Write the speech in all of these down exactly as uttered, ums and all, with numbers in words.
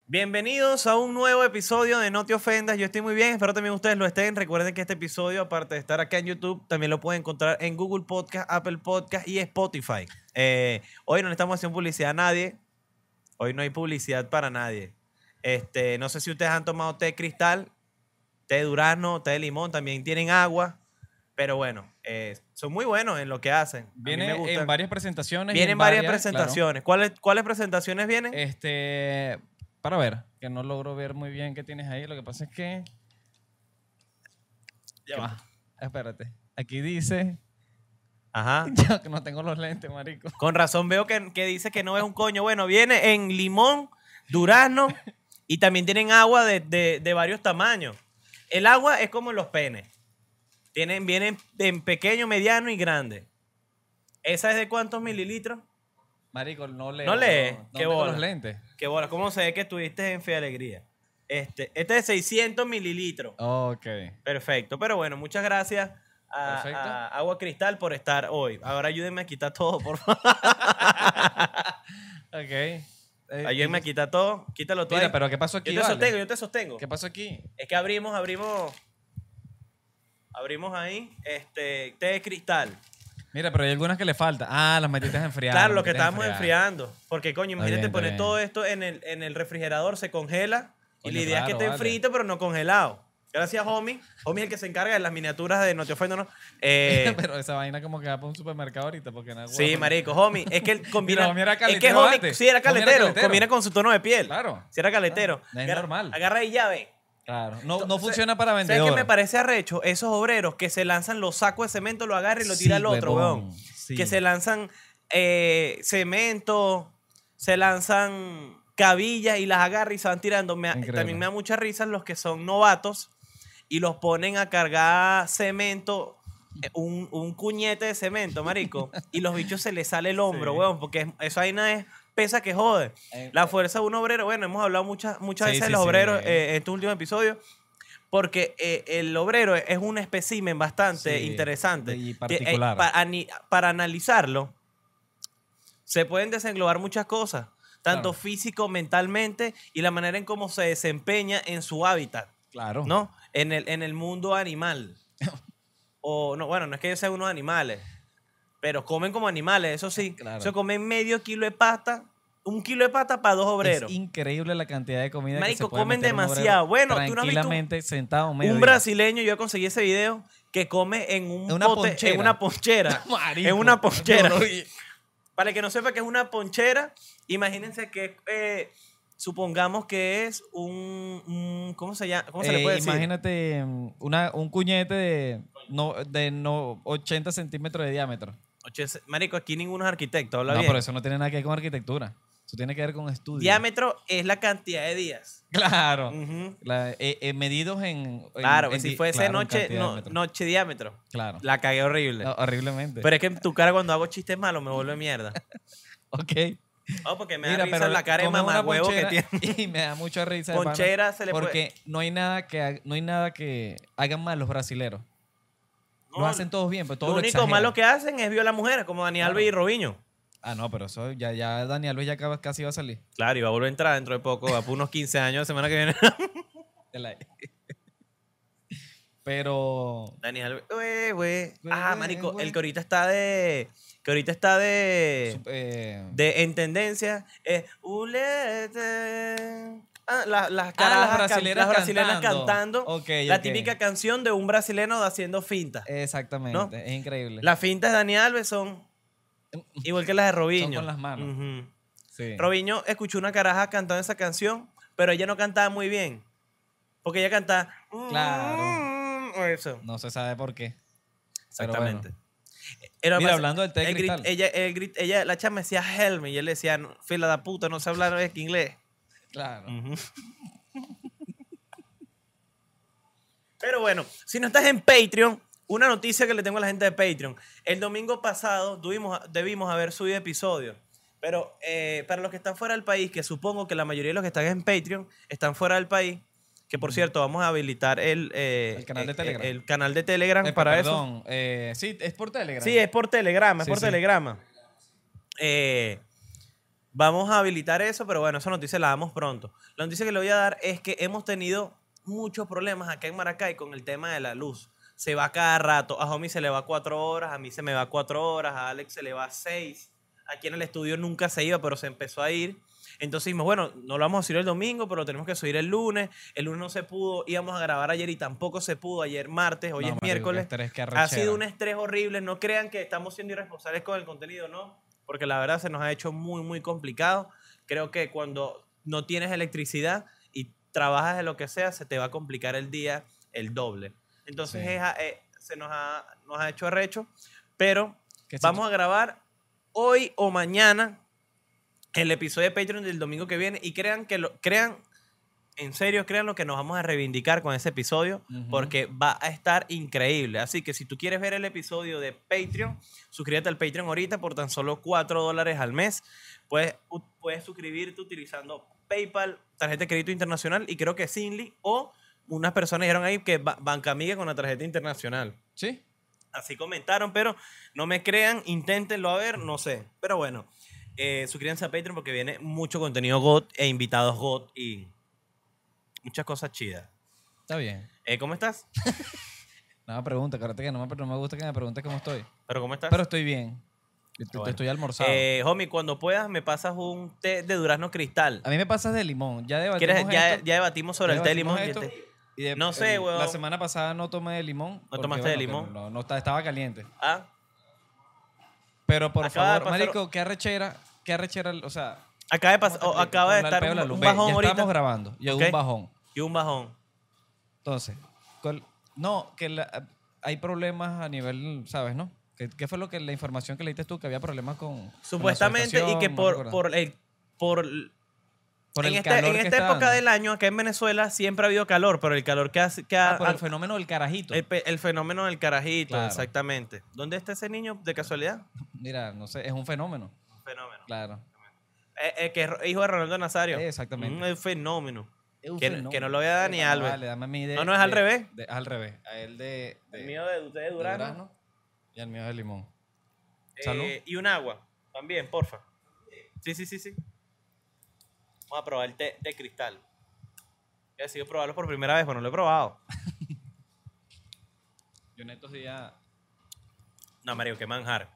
Bienvenidos a un nuevo episodio de No Te Ofendas. Yo estoy muy bien, espero también ustedes lo estén. Recuerden que este episodio, aparte de estar acá en YouTube, también lo pueden encontrar en Google Podcast, Apple Podcast y Spotify. Eh, hoy no le estamos haciendo publicidad a nadie. Hoy no hay publicidad para nadie. Este, no sé si ustedes han tomado té cristal, té de durazno, té de limón, también tienen agua. Pero bueno, eh, son muy buenos en lo que hacen. Viene en varias presentaciones. Vienen varias, varias presentaciones. Claro. ¿Cuáles, ¿Cuáles presentaciones vienen? Este, para ver, que no logro ver muy bien qué tienes ahí. Lo que pasa es que... Ya va. Espérate. Aquí dice... Ajá. Yo que no tengo los lentes, marico. Con razón veo que, que dice que no es un coño. Bueno, viene en limón, durazno y también tienen agua de, de, de varios tamaños. El agua es como los penes. Tienen, vienen en pequeño, mediano y grande. ¿Esa es de cuántos mililitros? Marico, no leo. ¿No lees? No, no ¿Qué tengo bola? los lentes. ¿Qué bola? ¿Cómo se ve que estuviste en Fe Alegría? Este, este es de seiscientos mililitros. Ok. Perfecto. Pero bueno, muchas gracias a, a Agua Cristal por estar hoy. Ahora ayúdenme a quitar todo, por favor. Ok. Eh, ayúdenme a quitar todo. Quítalo todo. Mira, ahí. pero ¿qué pasó aquí? Yo te vale? sostengo, yo te sostengo. ¿Qué pasó aquí? Es que abrimos, abrimos... Abrimos ahí este té de cristal. Mira, pero hay algunas que le falta. Ah, las metiste a enfriar. Claro, lo que estábamos enfriando. Porque, coño, imagínate bien, poner bien. todo esto en el, en el refrigerador, se congela. Coño, y la idea claro, es que esté vale. frito, pero no congelado. Gracias, homie. Homie es el que se encarga de las miniaturas de No Te Ofendo, ¿no? Eh, Pero esa vaina como que va para un supermercado ahorita porque no hay sí, huevo. marico, homie. Es que él combina... Mira, homie era es que caletero homie, antes. sí, era Homie era caletero. caletero. Combina con su tono de piel. Claro. Sí, era caletero. Ah, es Agarra- normal. Agarra y llave. Claro. No, no Entonces, funciona para ¿sabes vendedor. qué me parece arrecho? Esos obreros que se lanzan los sacos de cemento, lo agarra y lo tira Sí, al otro, huevón. weón. Sí. Que se lanzan eh, cemento, se lanzan cabillas y las agarra y se van tirando. Me, Increíble. también me da mucha risa los que son novatos y los ponen a cargar cemento, eh, un, un cuñete de cemento, marico, y los bichos se les sale el hombro, Sí. weón, porque esa vaina es pesa que jode. Eh, La fuerza de un obrero, bueno, hemos hablado muchas, muchas Sí, veces de sí, los sí. obreros eh, en este último episodio, porque eh, el obrero es un espécimen bastante Sí, interesante. y Eh, particular. pa- ani- para analizarlo, se pueden desenglobar muchas cosas, tanto Claro. físico, mentalmente, y la manera en cómo se desempeña en su hábitat, Claro. ¿no? En el, en el mundo animal. O, no, bueno, no es que ellos sean unos animales, pero comen como animales, eso sí. Claro. Se comen medio kilo de pasta, un kilo de pasta para dos obreros. Es increíble la cantidad de comida que Marico, se puede comen meter un obrero demasiado. Bueno, tú no has visto un- tranquilamente sentado medio Un día. brasileño, yo conseguí ese video, que come en un En una pote, ponchera. en una ponchera. Marico. En una ponchera. No lo vi. Para el que no sepa que es una ponchera, imagínense que eh, supongamos que es un, un- ¿cómo se llama? ¿Cómo se le Eh, puede decir? Imagínate mm, una, un cuñete de, no, de no, ochenta centímetros de diámetro. Oche, marico, aquí ninguno es arquitecto, habla No, bien. pero eso no tiene nada que ver con arquitectura. Eso tiene que ver con estudio. Diámetro es la cantidad de días. Claro. Ujú. La- eh, eh, medidos en, en- Claro, que en si di- fuese claro, en noche, cantidad de no, metros. noche diámetro. Claro. La cagué horrible. No, horriblemente. Pero es que tu cara cuando hago chistes malos me vuelve mierda. ok. Oh, porque me da Mira, risa pero la cara de come una mamagüevo que ponchera tiene. Y me da mucha risa. de pana, Ponchera se le puede... Porque no hay nada que ha- no hay nada que hagan mal los brasileros. No, Lo hacen todos bien, pero todo lo lo único exageran. malo que hacen es violar a mujeres, como Dani Claro. Alves y Robinho. Ah, no, pero eso ya, ya Daniel Luis ya acaba- casi va a salir. Claro, y va a volver a entrar dentro de poco, va por unos quince años, la semana que viene. De la- Pero Dani Alves, güey, güey. Güey, Ah, güey, marico, güey. el que ahorita está de... Que ahorita está de... sup- eh, de en tendencia es... Ulete. Ah, la- las Ah, carajas las can- brasileras las brasileras cantando. cantando. Ok, la ok. típica canción de un brasileño haciendo finta. exactamente, ¿No? es increíble. Las fintas de Dani Alves son igual que las de Robinho. Son con las manos. Ujú. Sí. Robinho escuchó una caraja cantando esa canción, pero ella no cantaba muy bien. Porque ella cantaba... Claro. o eso. No se sabe por qué. Pero Exactamente. bueno. Era Mira, más- hablando del té de el grit- cristal. ella, el grit- ella, la chama decía help me, y él le decía, "No, fila de puta, no sé hablar es que inglés". Claro. Pero bueno, si no estás en Patreon, una noticia que le tengo a la gente de Patreon. El domingo pasado tuvimos, debimos haber subido episodio. Pero eh, para los que están fuera del país, que supongo que la mayoría de los que están en Patreon están fuera del país, que por cierto, vamos a habilitar el, eh, El canal de eh, Telegram. El, canal de Telegram Eh, para eso. perdón, eh, sí, es por Telegram. Sí, es por Telegrama, es Sí, por sí. Telegrama. Eh, Vamos a habilitar eso, pero bueno, esa noticia la damos pronto. La noticia que le voy a dar es que hemos tenido muchos problemas acá en Maracay con el tema de la luz. Se va cada rato. A Homie se le va cuatro horas, a mí se me va cuatro horas, a Alex se le va seis. Aquí en el estudio nunca se iba, pero se empezó a ir. Entonces dijimos, bueno, no lo vamos a subir el domingo, pero lo tenemos que subir el lunes. El lunes no se pudo, íbamos a grabar ayer y tampoco se pudo. Ayer martes, hoy No, es marico, miércoles. qué estrés, qué Ha arrechera. sido un estrés horrible. No crean que estamos siendo irresponsables con el contenido, no. Porque la verdad se nos ha hecho muy, muy complicado. Creo que cuando no tienes electricidad y trabajas de lo que sea, se te va a complicar el día el doble. Entonces Sí. es a- eh, se nos ha, nos ha hecho arrecho. Pero Que si vamos tú- a grabar hoy o mañana el episodio de Patreon del domingo que viene. Y crean que lo, crean, en serio, crean lo que nos vamos a reivindicar con ese episodio. Ujú. Porque va a estar increíble. Así que si tú quieres ver el episodio de Patreon, suscríbete al Patreon ahorita por tan solo cuatro dólares al mes. Puedes, u- puedes suscribirte utilizando PayPal, tarjeta de crédito internacional y creo que Zinli, o unas personas dijeron ahí que ba- Banca Amiga con la tarjeta internacional. Sí. Así comentaron, pero no me crean, inténtenlo a ver, no sé. Pero bueno, eh, suscríbanse a Patreon porque viene mucho contenido G O T e invitados G O T y muchas cosas chidas. Está bien. Eh, ¿Cómo estás? No, pregunta, acuérdate que no me, no me gusta que me preguntes cómo estoy. ¿Pero cómo estás? Pero estoy bien. Yo te- te Bueno. Estoy almorzado. Eh, homie, cuando puedas me pasas un té de durazno cristal. A mí me pasas de limón. Ya debatimos ¿Quieres? Ya, esto. ya debatimos sobre Ya el té de limón. debatimos y el esto. té- Y de- No sé, el- huevón. La semana pasada no tomé de limón. porque, tomaste de bueno, limón? que No, no estaba, estaba caliente. Ah, Pero por Acaba de favor, pasar- marico, qué arrechera, qué arrechera, o sea, acaba de, ¿cómo pasar, te o explico? acaba de Con la- el estar peo de la un, luz. un Ve, bajón ya ahorita. estamos grabando y Ok. un bajón. Y un bajón. Entonces, ¿cuál- no, que la- hay problemas a nivel, ¿sabes, no? ¿Qué, qué fue lo que la información que leíste tú? Que había problemas con con la Supuestamente, y que subestación, no por, recuerdo. por el... Por, Por en el esta, calor en que esta está época dando. del año, acá en Venezuela, siempre ha habido calor, pero el calor que, hace, que ha- Ah, por el ha- fenómeno del carajito. el, pe- el fenómeno del carajito, Claro. exactamente. ¿Dónde está ese niño de casualidad? Mira, no sé, es un fenómeno. Un fenómeno. Claro. Eh, eh, que es hijo de Ronaldo Nazario. Exactamente. Un fenómeno. Es un Que- fenómeno. que no lo voy a dar ni a Epa, Albert. Vale, dame a mí de- No, no, es al de- revés. de- es al revés. A él de, de, El mío de usted de de Durazno. durazno y el mío de limón. Eh, Salud. y un agua. También, porfa. Sí, sí, sí, sí. Vamos a probar el té de cristal. He decidido probarlo por primera vez, pero no lo he probado. Yo en estos días... No, Mario, qué manjar.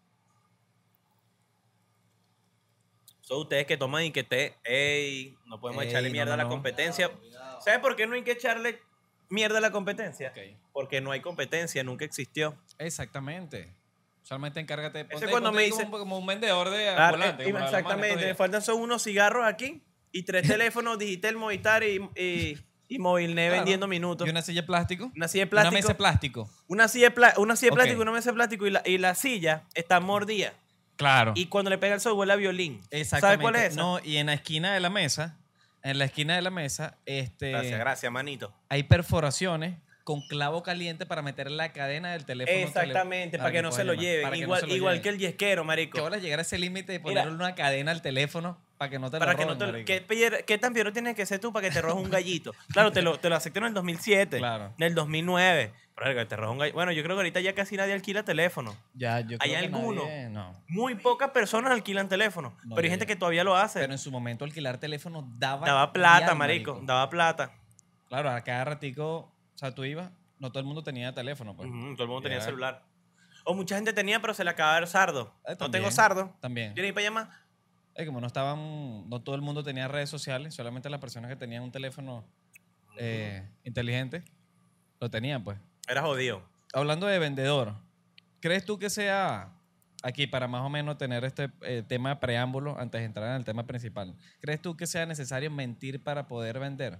Son ustedes que toman y que té. Ey, no podemos Ey, echarle no, mierda no, a la no. competencia. ¿Sabes por qué no hay que echarle mierda a la competencia? Ok. Porque no hay competencia, nunca existió. Exactamente. Solamente encárgate. Ese ponte- cuando ponte me como, dice- como un vendedor de Claro, ambulante, eh, como lo hablamos en exactamente. estos Me días. faltan son unos cigarros aquí y tres teléfonos Digitel, Movistar y, y, y Movilnet Claro. vendiendo minutos. Y una silla de plástico. Una silla de Una plástico. mesa de plástico. Una silla de, pla- una silla de Ok. plástico y una mesa de plástico y la, y la silla está mordida. Claro. Y cuando le pega el sol huele a violín. Exactamente. ¿Sabes cuál es esa? No, y en la esquina de la mesa, en la esquina de la mesa, este, Gracias, gracias, manito. hay perforaciones con clavo caliente para meter la cadena del teléfono. Exactamente, tele- para que no pueda se lo llamar, lleven. para que no Igual, se lo igual lleven. que el yesquero, marico. ¿Qué hora llegar a ese límite de Mira. ponerle una cadena al teléfono para que no te Para lo que roben, no te, marico? ¿qué, pier- ¿Qué tan piero tienes que ser tú para que te rojes un gallito? Claro, te lo, te lo acepté en el dos mil siete. Claro. En el dos mil nueve. Pero que te rojes un gallo. Bueno, yo creo que ahorita ya casi nadie alquila teléfono. Ya, yo creo ¿Hay que alguno? nadie- no. Muy pocas personas alquilan teléfono. No, pero hay ya, gente ya. que todavía lo hace. Pero en su momento alquilar teléfono daba... Daba plata, dial, marico. Daba plata. Claro, a cada ratico, o sea, tú ibas, no todo el mundo tenía teléfono, pues. Ujú, todo el mundo tenía Ya. celular. O mucha gente tenía, pero se le acababa el sardo. Eh, no también, tengo sardo. También. ¿Tienes para llamar? Eh, como no estaban, no todo el mundo tenía redes sociales, solamente las personas que tenían un teléfono eh, inteligente lo tenían, pues. Era jodido. Hablando de vendedor, ¿crees tú que sea, aquí para más o menos tener este eh, tema de preámbulo antes de entrar en el tema principal, ¿crees tú que sea necesario mentir para poder vender?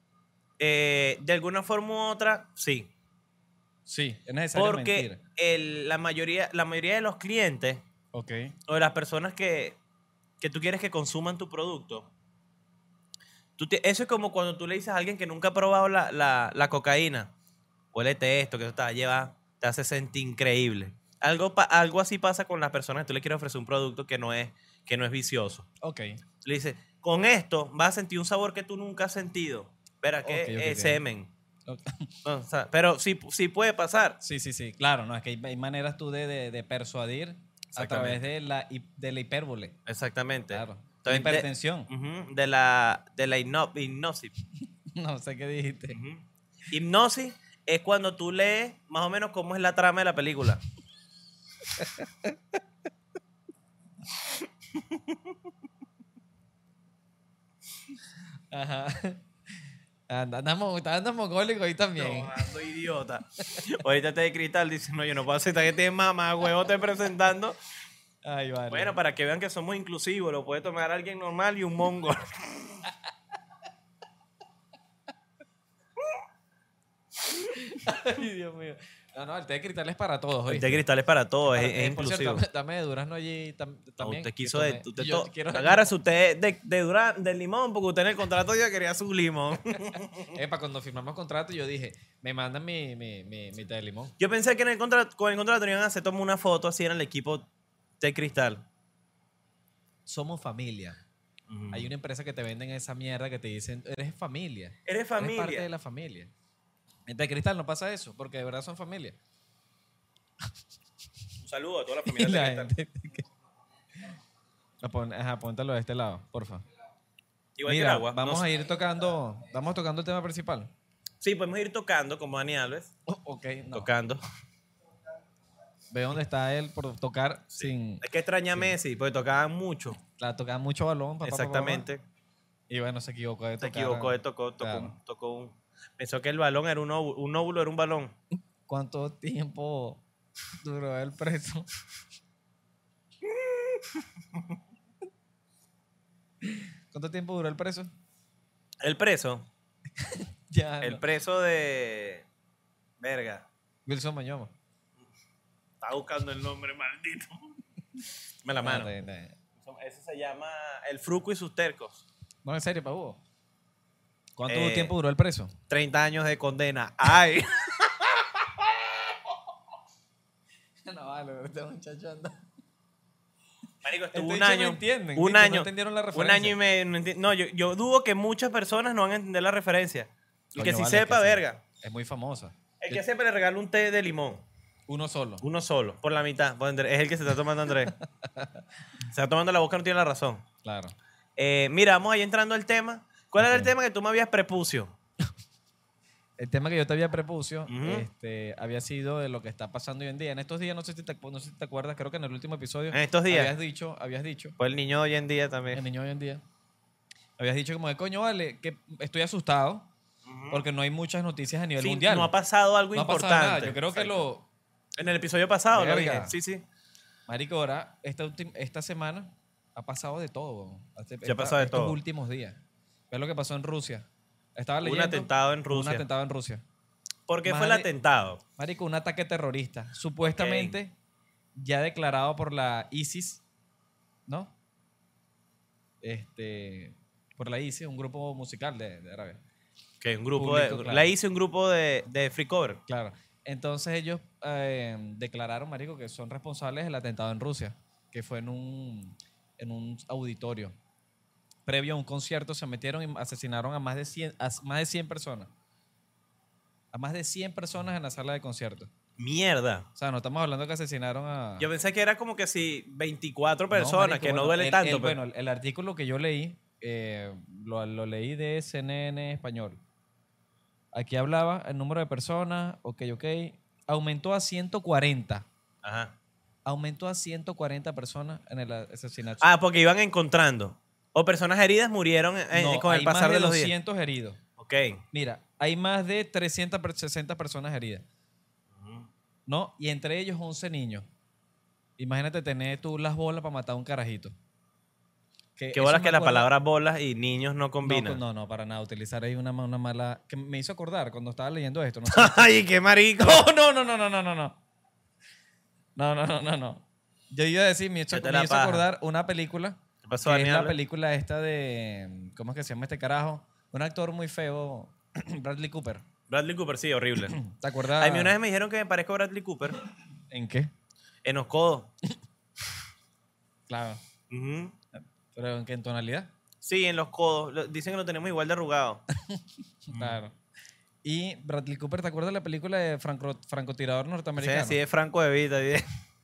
Eh, de alguna forma u otra, sí. Sí, es necesario Porque mentir. el- la, mayoría, la mayoría de los clientes Ok. o de las personas que, que tú quieres que consuman tu producto, tú te- eso es como cuando tú le dices a alguien que nunca ha probado la, la, la cocaína, huélete esto, que eso te va a llevar, te hace sentir increíble. Algo, pa- algo así pasa con las personas que tú le quieres ofrecer un producto que no es, que no es vicioso. Ok. Tú le dices, con esto vas a sentir un sabor que tú nunca has sentido. Verá que Ok, ok, es ok. semen. Ok. No, o sea, pero sí, sí puede pasar. Sí, sí, sí. Claro, no, es que hay, hay maneras tú de, de, de persuadir a través de la, hi- de la hipérbole. Exactamente. Claro. La Entonces, de- hipertensión. Ujú, de la, de la hipno- hipnosis. No sé qué dijiste. Ujú. Hipnosis es cuando tú lees más o menos cómo es la trama de la película. Ajá. And- Andamos, está andando mogólico ahí también. No, ando idiota. Ahorita te de cristal dice, no, yo no puedo aceptar que te mamá, huevo, te presentando. Ay, vale. Bueno, para que vean que somos inclusivos, lo puede tomar alguien normal y un mongo. Ay, Dios mío. No, no, el té de cristal es para todos. El ¿oíste? té de cristal es para todos, es, Para- es eh, por cierto, inclusivo. dame, dame de durazno allí tam- No, también. usted que quiso de, tomé- usted yo to- quiero- agarra su té de, de, dura- de limón, porque usted en el contrato ya quería su limón. Epa, cuando firmamos contrato, yo dije, me mandan mi, mi, mi, mi té de limón. Yo pensé que en el contrato, con el contrato iban a hacer tomar una foto así en el equipo de cristal. Somos familia. Hay una empresa que te venden esa mierda que te dicen, eres familia. Eres Eres parte familia. de la familia. En té de cristal no pasa eso, porque de verdad son familia. Un saludo a toda la Y familia la de cristal. gente que- Ah, pon- Ajá, póntalo de este lado, porfa. Igual que Mira, el agua. vamos no a sé. ir tocando, vamos tocando el tema principal. Sí, podemos ir tocando como Dani Alves. Oh, ok, no. Tocando. Ve dónde está él por tocar sin... Es que extraña a Messi, porque tocaban mucho. La tocaba mucho balón. pa, pa, pa, pa, pa. Exactamente. Y bueno, se equivocó de Se tocar. equivocó, él tocó, tocó, Claro. un, tocó un. Pensó que el balón era un óvulo, un óvulo era un balón. ¿Cuánto tiempo duró el preso? ¿Cuánto tiempo duró el preso? El preso. Ya. El no. preso de. Verga. Wilson Mañoma. Estaba buscando el nombre, maldito. Me la mano. No, de- de- Ese se llama El Fruco y sus tercos. no, en serio, Pau. ¿Cuánto Eh, tiempo duró el preso? treinta años de condena. ¡Ay! No vale, este muchacho anda. Marico, estuvo Este un dicho no año. entienden, un ¿viste? No año. entendieron la un referencia. año y medio. No, enti- no, yo, yo dudo que muchas personas no van a entender la referencia. Y Coño, que si vale, sepa, que sí. verga. Es muy famosa. El que sepa le regala un té de limón. Uno solo. Uno solo, por la mitad. Por Andrés. Es el que se está tomando Andrés. Se está tomando la boca, no tiene la razón. Claro. Eh, mira, vamos ahí entrando al tema. ¿Cuál era el Ok. tema que tú me habías prepucio? El tema que yo te había prepucio Ujú. este, había sido de lo que está pasando hoy en día. En estos días, no sé si te, no sé si te acuerdas, creo que en el último episodio. En estos días. Habías dicho, habías dicho, Pues el niño de hoy en día el también. niño hoy en día, habías dicho como de coño, vale, que estoy asustado porque no hay muchas noticias a nivel Sí, mundial. no ha pasado algo No ha pasado importante. nada. Yo creo que Exacto. lo. En el episodio pasado lo Verga. dije. Sí, sí. Marico, ahora, esta, ultim- esta semana ha pasado de todo. weón. Hace- Sí ha pasado de estos todo. últimos días. Ve lo que pasó en Rusia. Estaba Un leyendo. atentado en Un Rusia. atentado en Rusia. ¿Por qué Más fue el de- atentado? Marico, un ataque terrorista. Supuestamente ya declarado por la ISIS, ¿no? Este, por la ISIS, un grupo musical de, de Arabia. Que un grupo Público, de. claro. La hice un grupo de, de free cover. Claro. Entonces ellos eh, declararon, marico, que son responsables del atentado en Rusia, que fue en un, en un auditorio. Previo a un concierto se metieron y asesinaron a más de cien, a más de cien personas. A más de cien personas en la sala de concierto. Mierda. O sea, no estamos hablando que asesinaron a... Yo pensé que era como que si veinticuatro No, personas, marico, que no bueno, duele el- tanto. el- pero- bueno, el, el artículo que yo leí, eh, lo, lo leí de C N N español. Aquí hablaba el número de personas, ok, ok, aumentó a ciento cuarenta. Ajá. Aumentó a ciento cuarenta personas en el asesinato. Ah, porque iban encontrando. O personas heridas murieron en- No, con el hay pasar más de, de los días. doscientos heridos. Ok. Mira, hay más de trescientas sesenta personas heridas. ¿No? Y entre ellos once niños. Imagínate tener tú las bolas para matar a un carajito. Qué eso bolas me que las acuerdo- palabras bolas y niños no No, combinan. no, no, para nada. Utilizar ahí una, ma- una mala... Que me hizo acordar cuando estaba leyendo esto. No, sé. Ay, qué marico. no, no, no, no, no, no, no. No, no, no, no, no. Yo iba a decir, me hizo, Vete me la hizo paja. acordar una película. ¿Qué pasó, Que es Daniel? la película esta de... ¿Cómo es que se llama este carajo? Un actor muy feo, Bradley Cooper. Bradley Cooper, sí, horrible. ¿Te acuerdas? A mí una vez me dijeron que me parezco a Bradley Cooper ¿En qué? en los codos. Claro. Ujú. ¿Pero en qué en tonalidad? Sí, en los codos. Lo- Dicen que lo tenemos igual de arrugado. Claro. Y Bradley Cooper, ¿te acuerdas de la película de franco, francotirador Sí, norteamericano? sí, es Franco de Vita. bien.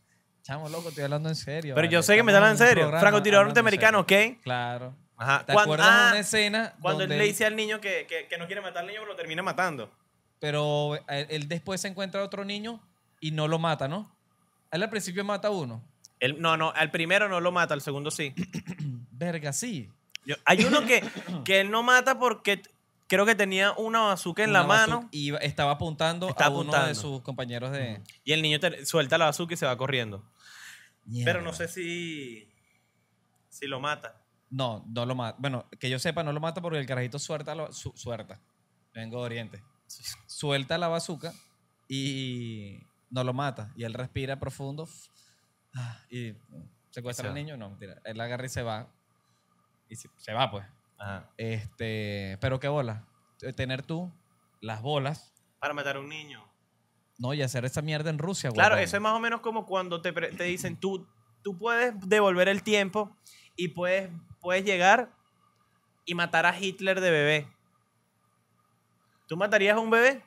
Chamo, loco, estoy hablando en serio. Pero vale. yo sé que me Estamos están hablando en un serio. programa Francotirador hablando en norteamericano, serio. ¿ok? Claro. Ajá. ¿Te Cuando, acuerdas de ah, una escena cuando él donde le él- dice al niño que, que, que no quiere matar al niño, pero lo termina matando. pero él, él después se encuentra a otro niño y no lo mata, ¿no? Él al principio mata a uno. Él, no, no, al primero no lo mata, al segundo sí. Verga, sí. Yo- hay uno que, que él no mata porque t- creo que tenía una bazooka en Una la mano bazooka y iba- estaba apuntando Está a uno de apuntando. sus compañeros de... y el niño te- suelta la bazooka y se va corriendo. Pero no Mierda. sé si, si lo mata. No, no lo mata. Bueno, que yo sepa, no lo mata porque el carajito suelta, la- su- suelta. Vengo de Oriente. Suelta la bazooka y no lo mata. Y él respira profundo ah, y secuestra Y al se va. niño. No, mentira. Él agarra y se va. Y se, se va, pues. Ajá. Este, pero qué bola. Tener tú las bolas, Para matar a un niño. ¿no? Y hacer esa mierda en Rusia, Claro, huevón. eso es más o menos como cuando te, pre- te dicen, tú, tú puedes devolver el tiempo y puedes, puedes llegar y matar a Hitler de bebé. ¿Tú matarías a un bebé?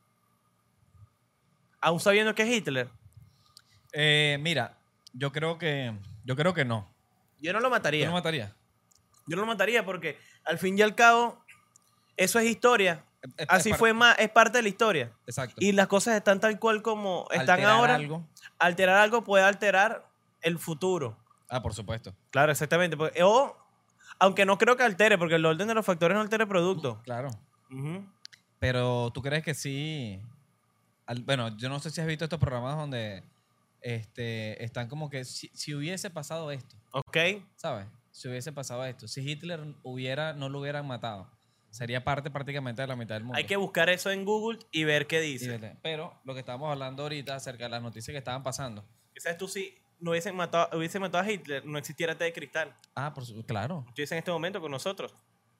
Aún sabiendo que es Hitler. Eh, mira, yo creo que yo creo que no. Yo no lo ¿Tú mataría. lo matarías? Yo no lo mataría porque al fin y al cabo eso es historia. Es- es Así par- fue más, es parte de la historia. Exacto. Y las cosas están tal cual como están Alterar ahora. algo. Alterar algo puede alterar el futuro. Ah, por supuesto. Claro, exactamente. Porque- O, aunque no creo que altere, porque el orden de los factores no altera el producto. Claro. Ujú. Pero tú crees que sí. Al- bueno, yo no sé si has visto estos programas donde este, están como que si, si hubiese pasado esto, Ok. ¿sabes? Si hubiese pasado esto. Si Hitler hubiera, no lo hubieran matado, sería parte prácticamente de la mitad del mundo. Hay que buscar eso en Google y ver qué Y dice. vete. Pero lo que estábamos hablando ahorita acerca de las noticias que estaban pasando. ¿Sabes tú si no hubiesen matado, hubiesen matado a Hitler, no existiera té de cristal? Ah, por su- claro. Estuviese en este momento con nosotros.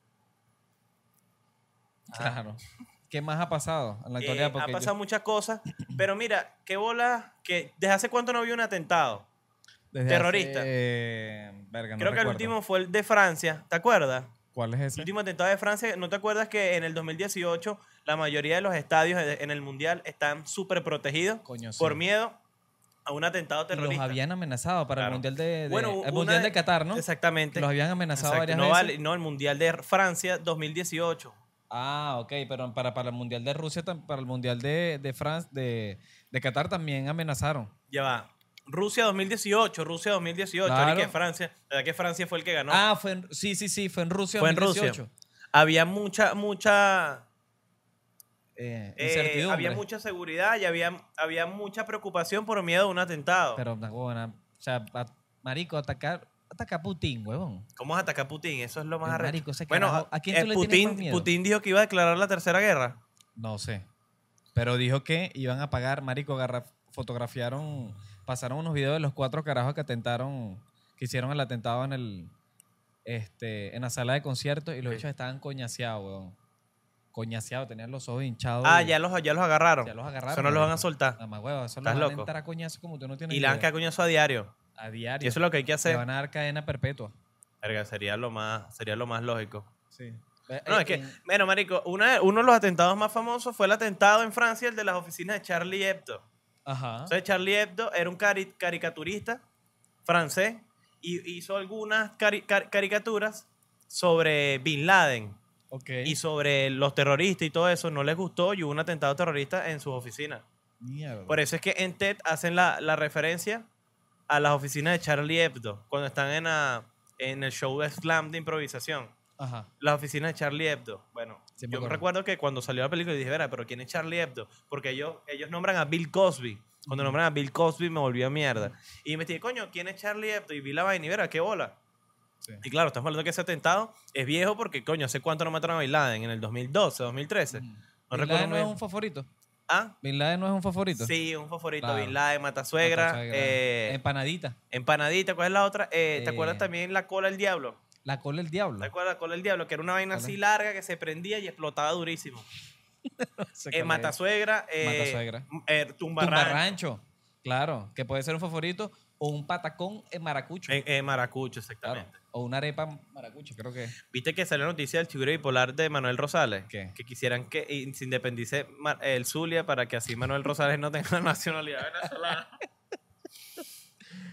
Claro. ¿Qué más ha pasado en la actualidad? Eh, Porque ha yo- pasado muchas cosas, pero mira, qué bola que desde hace cuánto no había un atentado. desde terrorista. hace- verga, no Creo que el recuerdo. último fue el de Francia, ¿te acuerdas? ¿Cuál es El ese? último atentado de Francia, ¿no te acuerdas que en el dos mil dieciocho la mayoría de los estadios en el Mundial están súper protegidos Coño, sí. por miedo a un atentado Y los terrorista? habían amenazado para Claro. el Mundial de, de- Bueno, el una Mundial de- de Qatar, ¿no? Exactamente. Los habían amenazado Exacto. varias no, veces. vale, no, el Mundial de Francia dos mil dieciocho. Ah, ok, pero para, para el Mundial de Rusia, tam- para el Mundial de, de Francia, de, de Qatar también amenazaron. Ya va. Rusia dos mil dieciocho, Rusia dos mil dieciocho, Claro. ahora que Francia, la verdad que Francia fue el que ganó. Ah, fue en, sí, sí, sí, fue en Rusia Fue en dos mil dieciocho. Rusia. Había mucha, mucha, Eh, eh, incertidumbre. había mucha seguridad y había, había mucha preocupación por miedo a un atentado. Pero, una huevona, o sea, a- marico, atacar, atacar a Putin, huevón. ¿Cómo es atacar a Putin? Eso es lo más El arrecho. marico, ese Bueno, carajo, ¿a quién eh, tú le tienes Putin, más miedo? Putin dijo que iba a declarar la tercera guerra. No sé. Pero dijo que iban a pagar, marico, agarra- fotografiaron, pasaron unos videos de los cuatro carajos que atentaron, que hicieron el atentado en el, este, en la sala de conciertos y los Ok. bichos estaban coñaseados, weón. Coñaseados, tenían los ojos hinchados. Ah, y- ya los, ya los agarraron. ya los agarraron. Eso no los van a marico. soltar. Nada más, huevón, eso los ¿Estás van a loco? entrar a coñazos como tú no tienes Y le dan idea. cada coñazo a diario. A diario. Y eso es lo que hay que Le hacer. van a dar cadena perpetua. Verga, sería lo más, sería lo más lógico. Sí. No, es que, bueno, marico, una, uno de los atentados más famosos fue el atentado en Francia, el de las oficinas de Charlie Hebdo. Ajá. O sea, Charlie Hebdo era un cari- caricaturista francés y hizo algunas cari- car- caricaturas sobre Bin Laden Ok. y sobre los terroristas y todo eso. No les gustó y hubo un atentado terrorista en sus oficinas. Mierda. Por eso es que en TED hacen la, la referencia a las oficinas de Charlie Hebdo cuando están en, la- en el show de slam de improvisación. Ajá. Las oficinas de Charlie Hebdo. Bueno, Sí, me yo acuerdo. recuerdo que cuando salió la película dije, verá, pero ¿quién es Charlie Hebdo? Porque ellos, ellos nombran a Bill Cosby. Cuando nombran a Bill Cosby me volvió a mierda. Y me dije, coño, ¿quién es Charlie Hebdo? Y vi la vaina y verá, qué bola. Sí. Y claro, estamos hablando que ese atentado es viejo porque, coño, ¿hace cuánto no mataron a Bin Laden? ¿En el dos mil doce, dos mil trece? Ujú. No ¿Bin recuerdo Laden muy no es bien. un favorito? ¿Ah? ¿Bin Laden no es un favorito? Sí, un favorito. Claro. Bin Laden, Matasuegra. Matasuegra. Eh, Empanadita. empanadita, ¿cuál es la otra? Eh, ¿Te Eh, acuerdas también La Cola del Diablo? La cola del diablo. ¿Te acuerdas La Cola del Diablo? Que era una vaina ¿Cuál así es? larga que se prendía y explotaba durísimo. Sé Eh, cuál es. Matasuegra, eh, Matasuegra. eh, Tumbarrancho. Tumbarrancho. Claro, que puede ser un favorito. O un patacón en maracucho. En, en Maracucho, Claro. exactamente. O una arepa maracucho, creo que. ¿Viste que salió la noticia del figura bipolar de Manuel Rosales? ¿Qué? Que quisieran que y- se independice Ma- el Zulia para que así Manuel Rosales no tenga la nacionalidad venezolana.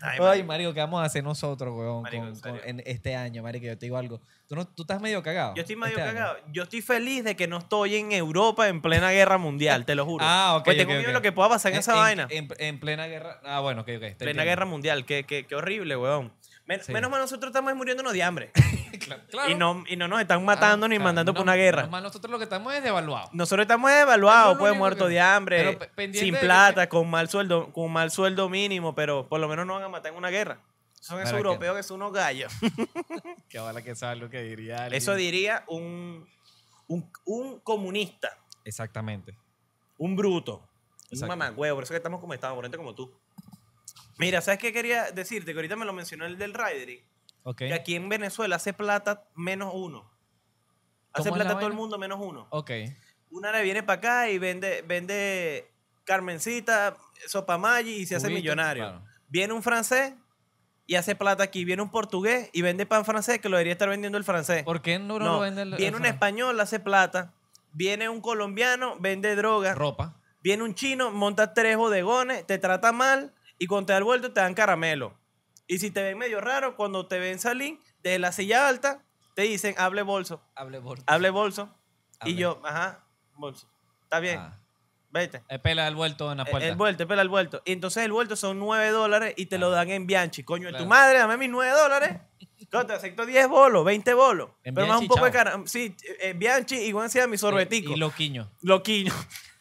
Ay, Ay, marico. marico, ¿qué vamos a hacer nosotros, weón, Marico, con- en serio. con- en este año, marico? Yo te digo algo. ¿Tú, no, tú estás medio cagado? Yo estoy medio este año? cagado. Yo estoy feliz de que no estoy en Europa en plena guerra mundial, te lo juro. Ah, ok, Pues ok, tengo miedo ok. de lo que pueda pasar en, esa vaina. En, en plena guerra. Ah, bueno, ok, ok. te plena entiendo. guerra mundial. Qué, qué, qué horrible, weón. Men- Sí. Menos mal nosotros estamos muriéndonos de hambre. Claro, claro. Y, no, y no nos están matando Ah, ni claro, mandando por menos- una guerra. menos mal nosotros lo que estamos es devaluados. Nosotros estamos evaluados, Es lo pues único muertos que- de hambre, pero pe- pendiente sin de que- plata, con mal sueldo, con mal sueldo mínimo, pero por lo menos no van a matar en una guerra. Son esos Para que- europeos que son unos gallos. Que ahora que sabes lo que diría alguien. Eso diría un, un, un comunista, Exactamente. un bruto, un Exacto. mamagüevo. Por eso que estamos como estamos, por gente como tú. Mira, ¿sabes qué quería decirte? Que ahorita me lo mencionó el del Ridering. Ok. Que aquí en Venezuela hace plata menos uno. Hace ¿Cómo es la plata todo el vaina? mundo menos uno. Ok. Una le viene para acá y vende, vende Carmencita, sopa Maggi y se hace Juguito, millonario. claro. Viene un francés y hace plata aquí. Viene un portugués y vende pan francés que lo debería estar vendiendo el francés. ¿Por qué no, No, lo vende el, viene el un fran- español, hace plata. Viene un colombiano, vende droga. ropa? Viene un chino, monta tres bodegones, te trata mal y cuando te da el vuelto te dan caramelo. Y si te ven medio raro, cuando te ven salir desde la silla alta, te dicen, hable bolso, Hable por. hable bolso. Y Hable. yo, ajá, bolso. Está bien, Ah. vete. Eh, pela el vuelto en la El, puerta. el vuelto, espera el vuelto. Y entonces el vuelto son nueve dólares y te lo dan en Bianchi. Coño, de tu Claro. madre, dame mis nueve dólares. Yo te acepto diez bolos, veinte bolos. En pero más Bianchi, un poco de chao. cara. Sí, eh, Bianchi y Juan sea mi sorbetico. Y loquiño. Loquiño.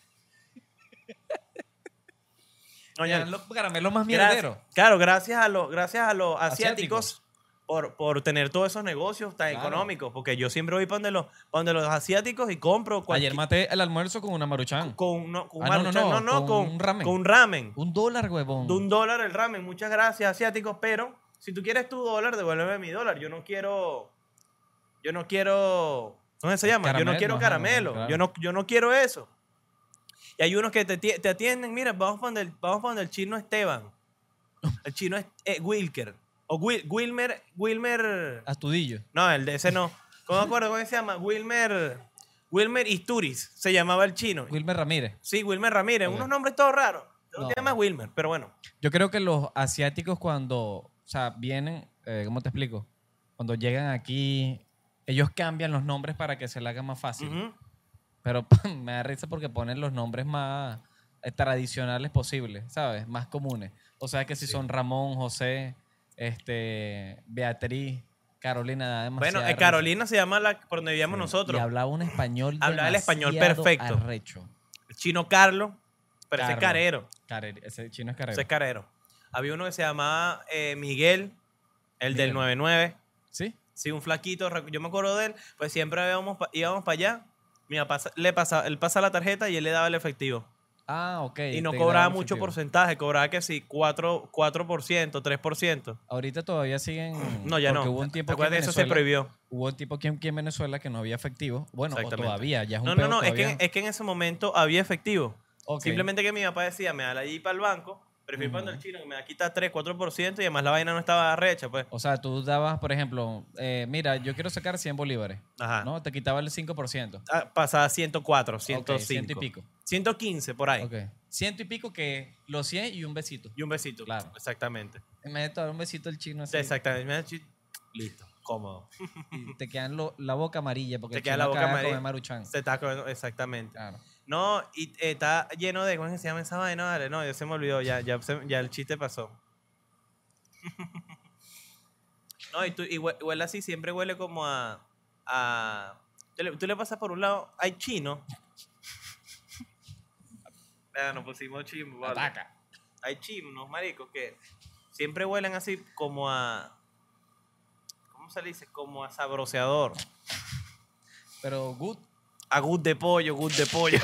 Coño, Eran los caramelos más Gracias- mierderos. Claro, gracias a los, gracias a los asiáticos, Asiáticos. por, por tener todos esos negocios tan Claro. económicos. Porque yo siempre voy para donde los, pa' donde los asiáticos y compro cualquier- Ayer maté el almuerzo con una maruchan. con, no, con, Ah, no, no, Maruchan, no, no, con con, un ramen. con un ramen. Un dólar, huevón. De un dólar el ramen. Muchas gracias, asiáticos. Pero si tú quieres tu dólar, devuélveme mi dólar. Yo no quiero. Yo no quiero. ¿Cómo se llama? yo no Caramelo, quiero ajá, caramelo. claro. Yo, no, yo no quiero eso. Y hay unos que te, ti- te atienden. Mira, vamos para donde el, vamos pa' donde el chino Esteban. El chino es eh, Wilker. O Wil- Wilmer. Wilmer. Astudillo. No, el de ese no. ¿Cómo me acuerdo cómo se llama? Wilmer. Wilmer Isturiz se llamaba el chino. Wilmer Ramírez. Sí, Wilmer Ramírez. Ok. Unos nombres todos raros. No No. te llamas Wilmer, pero bueno. Yo creo que los asiáticos cuando, o sea, vienen, eh, ¿cómo te explico? Cuando llegan aquí, ellos cambian los nombres para que se le haga más fácil. Ujú. Pero me da risa porque ponen los nombres más eh, tradicionales posibles, ¿sabes? Más comunes. O sea que si son Ramón, José, este, Beatriz, Carolina, da Bueno, demasiada eh, risa. Carolina se llama la por donde vivíamos Sí, nosotros. Y hablaba un español Hablaba el español demasiado perfecto. arrecho. El chino Carlos, pero ese es Carlos. carero. Care- ese chino es carero. Ese es carero. Había uno que se llamaba eh, Miguel, el del Miguel. noventa y nueve. ¿Sí? Sí, un flaquito. rec- Yo me acuerdo de él. Pues siempre íbamos, pa- íbamos para allá. Mi papá sa- le pasa, él pasa la tarjeta y él le daba el efectivo. Ah, ok. Y no te cobraba daban mucho efectivo. porcentaje. Cobraba que sí, cuatro por ciento, tres por ciento. Ahorita todavía siguen. No, ya porque no. Hubo un tiempo que en Acuérdate, eso se Venezuela- prohibió. Hubo un tiempo aquí en aquí en Venezuela que no había efectivo. Bueno, o Exactamente. todavía, ya es un No, no, peo no. Es que, todavía. es que en ese momento había efectivo. Ok. Simplemente que mi papá decía, me da la para el banco, prefiero Ujú. cuando el chino que me da quita tres, cuatro por ciento y además la vaina no estaba recha, pues. O sea, tú dabas, por ejemplo, eh, mira, yo quiero sacar cien bolívares. Ajá. ¿No? Te quitaba el cinco por ciento. Ah, pasaba ciento cuatro, ciento Ok, cinco. ciento y pico. ciento quince por ahí. Ok. Ciento y pico que los cien y un besito. Y un besito. Claro. Exactamente. En vez de dar un besito al chino así. Exactamente. Me da chi- Listo. Cómodo. Y te quedan lo- la boca amarilla porque Te el queda chino la boca acaba de amarilla. comer maruchan. Se está comiendo- exactamente. Claro. No, y eh, está lleno de. ¿Cómo es que se llama esa vaina? Dale, no, ya se me olvidó. Ya, ya, se- ya el chiste pasó. No, y, tú, y hue- huele así, siempre huele como a. a tú, le, tú le pasas por un lado, hay chino. Vea, nos pusimos chimbo, vale. Ataca. Hay chinos, maricos, que siempre huelen así como a. ¿Cómo se le dice? Como a sabroseador. Pero good. A gut de pollo, gut de pollo.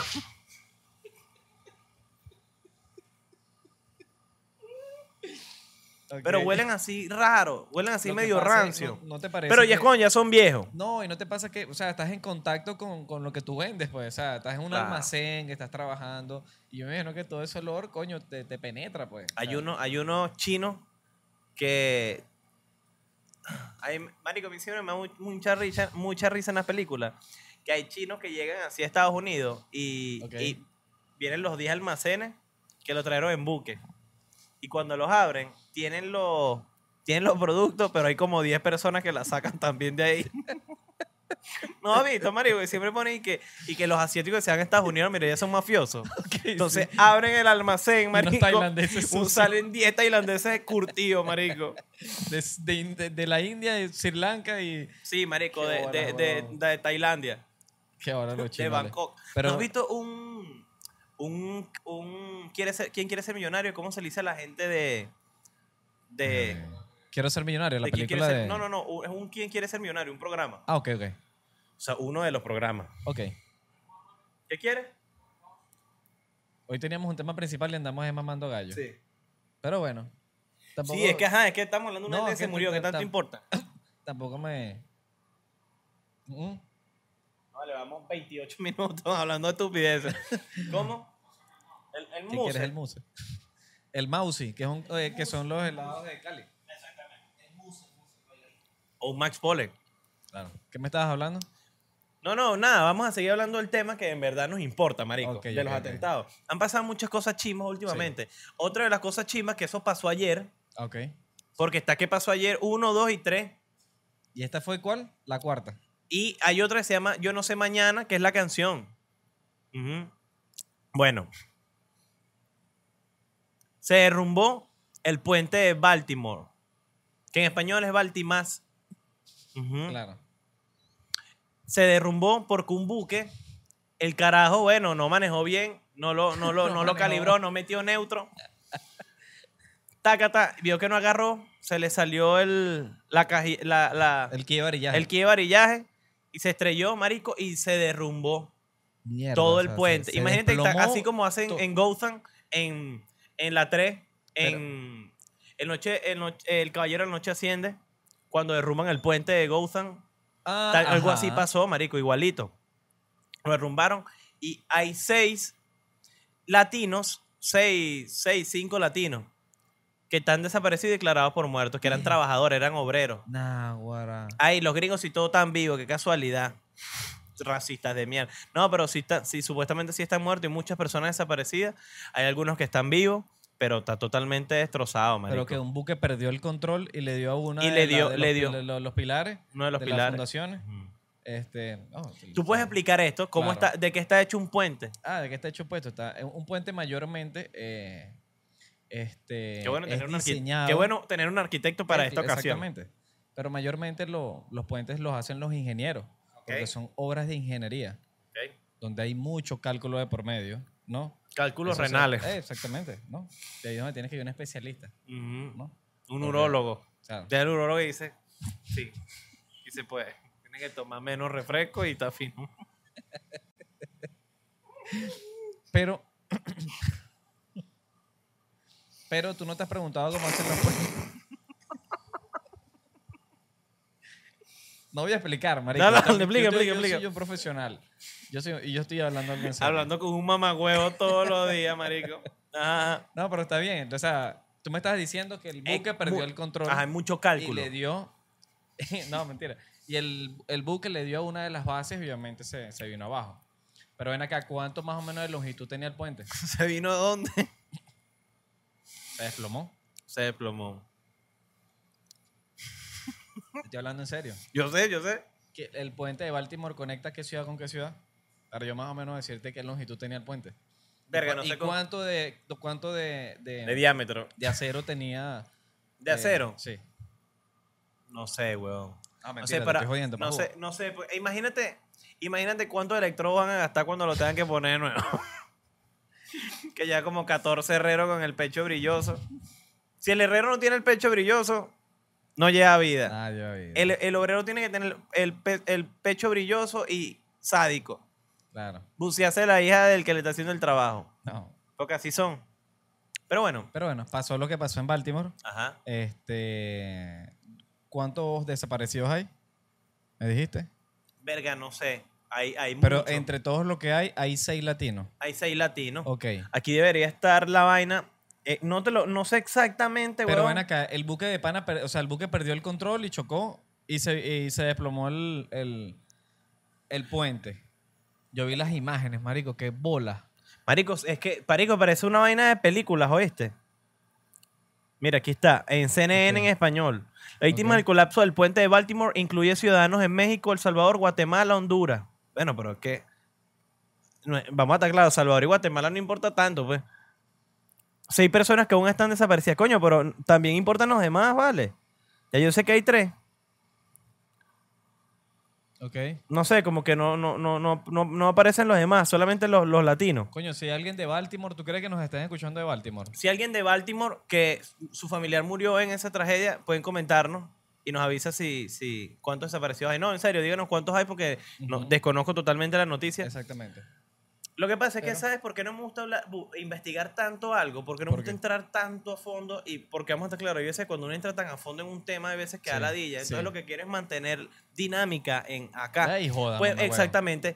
Pero Ok. huelen así raro, huelen así Lo que medio pasa es- rancio. No, no te parece Pero ya, que- coño, ya son viejos. No, y no te pasa que, o sea, estás en contacto con, con lo que tú vendes, pues, o sea, estás en un Claro. almacén, que estás trabajando, y yo me imagino que todo ese olor, coño, te, te penetra, pues. o Hay, sea, uno, hay unos chinos que. Hay, marico, a mí siempre me da mu- mucha risa, mucha risa en las películas. Que hay chinos que llegan así a Estados Unidos y, Ok. y vienen los diez almacenes que lo trajeron en buque. y cuando los abren, tienen los, tienen los productos, pero hay como diez personas que la sacan también de ahí. No has visto, marico, que siempre ponen y que, y que los asiáticos que se van a Estados Unidos, mira, ya son mafiosos. Okay, Entonces sí. abren el almacén, Y unos marico. tailandeses un- sucios. salen diez tailandeses curtidos, marico. De, de- de- de la India, de Sri Lanka y... Sí, marico, Qué de, bolas, de, de, huevón. de Tailandia, Que ahora los de chinos. Bangkok. Pero- ¿No has visto un, un, un quiere ser, quién quiere ser millonario? ¿Cómo se le dice a la gente de, de, Eh, Quiero ser millonario, la de quién quiere película ser? de... No, no, no, es un quién quiere ser millonario, un programa. Ah, ok, ok. O sea, uno de los programas. Ok. ¿Qué quiere? Hoy teníamos un tema principal y andamos ahí mamando gallo. Sí. Pero bueno. Tampoco, Sí, es que, ajá, es que estamos hablando de una No, gente es que se que murió, ta- ¿qué tanto ta- importa? Tampoco me... Mm, Vale, vamos veintiocho minutos hablando de estupideces. ¿Cómo? El, el ¿Qué mousse. quieres el mousse? El Mausi, que, es un, eh, que son los helados de Cali. O un Max Pollek. Claro. ¿Qué me estabas hablando? No, no, nada, vamos a seguir hablando del tema que en verdad nos importa, marico, Ok, de los ok, ok. atentados. Han pasado muchas cosas chimas últimamente. Otra de las cosas chimas que eso pasó ayer, Ok. porque está que pasó ayer uno, dos y tres. ¿Y esta fue cuál? La cuarta. Y hay otra que se llama Yo no sé mañana, que es la canción. Ujú. Bueno. Se derrumbó el puente de Baltimore, que en español es Baltimás. Ujú. Claro. Se derrumbó porque un buque, el carajo, bueno, no manejó bien, no lo, no lo, No no lo manejó. calibró, no metió neutro. Tácata, vio que no agarró, se le salió el, la, caji- la, la- El que lleva brillaje. el quille de varillaje y se estrelló, marico, y se derrumbó Mierda, todo o el sea, puente. se- se Imagínate, ta- desplomó así como hacen to- en Gotham, en, en la tres, en el, noche, el, noche- el Caballero de la Noche Asciende, cuando derrumban el puente de Gotham. Ah, Tal- algo así ajá. pasó, marico, igualito. Lo derrumbaron y hay seis latinos, seis, seis, cinco latinos que están desaparecidos y declarados por muertos, que eran trabajadores, eran obreros. Nah, guara. Ay, los gringos y todo están vivos, qué casualidad. Racistas de mierda. No, pero sí, está, sí, supuestamente sí están muertos y muchas personas desaparecidas. Hay algunos que están vivos, pero está totalmente destrozado, marico. Pero que un buque perdió el control y le dio a una Y de le la- dio- de le los, dio. de los- los pilares Uno de los de las pilares. fundaciones. Ujú. Este, oh, sí, ¿Tú puedes sí. explicar esto? ¿Cómo Claro. está, ¿De qué está hecho un puente? Ah, ¿de qué está hecho puesto? Está es un puente mayormente eh, este, Qué bueno, es tener un arqui- diseñado. qué bueno tener un arquitecto para Eh, esta ocasión. Exactamente. Pero mayormente lo- los puentes los hacen los ingenieros, porque Ok. son obras de ingeniería, Ok. donde hay mucho cálculo de por medio, ¿no? Cálculos Eso se- renales. eh, exactamente, ¿no? Y ahí es donde tienes que ir un especialista, Ujú. ¿no? Un urólogo. O sea, Ya el urólogo dice, sí, y se puede. Tiene que tomar menos refresco y está fino. pero, pero tú no te has preguntado cómo hacen los puentes. No voy a explicar, marico. Dale, Yo dale, también- explica, yo, explica, yo explica. soy un profesional. Yo soy, y yo estoy hablando algo en serio. Hablando con un mamagüevo todos los días, marico. Ajá. No, pero está bien. O sea, tú me estás diciendo que el buque Eh, perdió mu- el control Ajá, hay mucho y cálculo. le dio... no, mentira. Y el, el buque le dio a una de las bases y obviamente se, se vino abajo. Pero ven acá, ¿cuánto más o menos de longitud tenía el puente? ¿Se vino de dónde? Se desplomó. Se desplomó. Estoy hablando en serio. Yo sé, yo sé. Que el puente de Baltimore conecta qué ciudad con qué ciudad. Para yo más o menos decirte qué longitud tenía el puente. Verga, ¿Y, no cu- sé y cómo- cuánto de cuánto de, de, De diámetro. de acero tenía? ¿De eh, acero? sí. No sé, weón. Ah, No mentira, sé, te para, estoy jodiendo, no pajú. sé, no sé. pues, imagínate, imagínate cuántos electrodos van a gastar cuando lo tengan que poner de nuevo. Que ya como catorce herreros con el pecho brilloso. Si el herrero no tiene el pecho brilloso, no lleva vida. Ah, ya vi. El, el obrero tiene que tener el, pe- el pecho brilloso y sádico. Claro. Bucearse la hija del que le está haciendo el trabajo. No. Porque así son. Pero bueno. Pero bueno, pasó lo que pasó en Baltimore. Ajá. Este, ¿cuántos desaparecidos hay? ¿Me dijiste? Verga, no sé. Hay, hay Pero mucho. entre todos lo que hay, hay seis latinos. Hay seis latinos. Ok. Aquí debería estar la vaina. Eh, no te lo, no sé exactamente, Pero weón. ven acá, el buque de pana, per- o sea, el buque perdió el control y chocó y se, y se desplomó el, el, el puente. Yo vi las imágenes, marico, qué bola. Marico, es que, marico, parece una vaina de películas, ¿oíste? Mira, aquí está, en C N N Ok. en español. La víctima Ok. del colapso del puente de Baltimore incluye ciudadanos en México, El Salvador, Guatemala, Honduras. Bueno, pero es que... no es- vamos a estar claros, Salvador y Guatemala no importa tanto, pues. Seis personas que aún están desaparecidas. Coño, pero también importan los demás, ¿vale? Ya yo sé que hay tres. Ok. No sé, como que no, no, no, no, no, no aparecen los demás, solamente los, los latinos. Coño, si hay alguien de Baltimore, ¿tú crees que nos estén escuchando de Baltimore? Si alguien de Baltimore que su familiar murió en esa tragedia, pueden comentarnos y nos avisa si, si cuántos desaparecidos hay. No, en serio, díganos cuántos hay porque no, Ujú. desconozco totalmente la noticia. Exactamente. Lo que pasa es que, Pero- ¿sabes por qué no me gusta hablar- bu- investigar tanto algo? Porque no me ¿Por gusta qué? entrar tanto a fondo y porque vamos a estar claros, hay veces cuando uno entra tan a fondo en un tema, hay veces que da Sí, ladilla. Entonces sí. lo que quiere es mantener dinámica en acá. Ay, joda, Pues, mamá huevo. exactamente.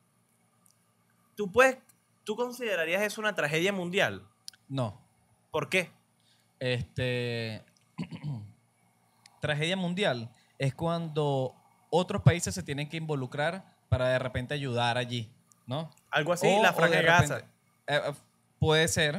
¿Tú, puedes, ¿Tú considerarías eso una tragedia mundial? No. ¿Por qué? Este. Tragedia mundial es cuando otros países se tienen que involucrar para de repente ayudar allí, ¿no? Algo así, O- la o Franja de de Gaza. repente- eh, eh, puede ser.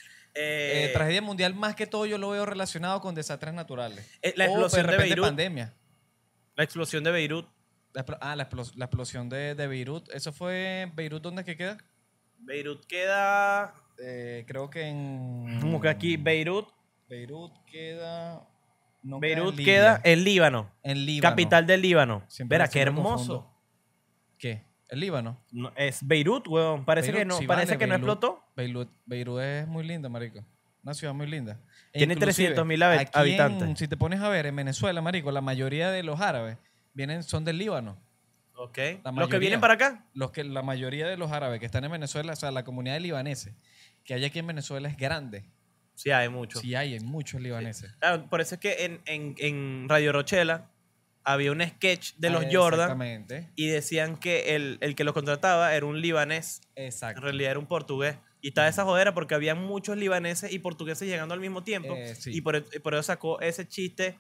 Eh, Eh, tragedia mundial, más que todo, yo lo veo relacionado con desastres naturales. Eh, la O explosión de de repente Beirut. pandemia. La explosión de Beirut. La explo- ah, la, explos- la explosión de, de Beirut. ¿Eso fue Beirut dónde es que queda? Beirut queda. Eh, creo que en... Como que aquí, Beirut. Beirut queda... no Beirut en queda Libia, en Líbano. en Líbano. Capital del Líbano. Siempre- Verá, qué siempre hermoso. confundo. ¿Qué? ¿El Líbano? No, es Beirut, weón. Parece Beirut, que no, sí, parece vale, que no Beirut- explotó. Beirut, Beirut es muy linda, marico. Una ciudad muy linda. E Tiene inclusive, trescientos mil hab- aquí habitantes. en- si te pones a ver, en Venezuela, marico, la mayoría de los árabes vienen, son del Líbano. Ok. La Los que mayoría. vienen para acá. Los que, la mayoría de los árabes que están en Venezuela, o sea, la comunidad de libaneses que hay aquí en Venezuela es grande. Sí, hay muchos. Sí hay, hay muchos libaneses. Claro, por eso es que en, en, en Radio Rochela había un sketch de los Ah, Jordan Exactamente. y decían que el, el que los contrataba era un libanés. Exacto. En realidad era un portugués. Y estaba esa jodera porque había muchos libaneses y portugueses llegando al mismo tiempo. Eh, sí. Y por, y por eso sacó ese chiste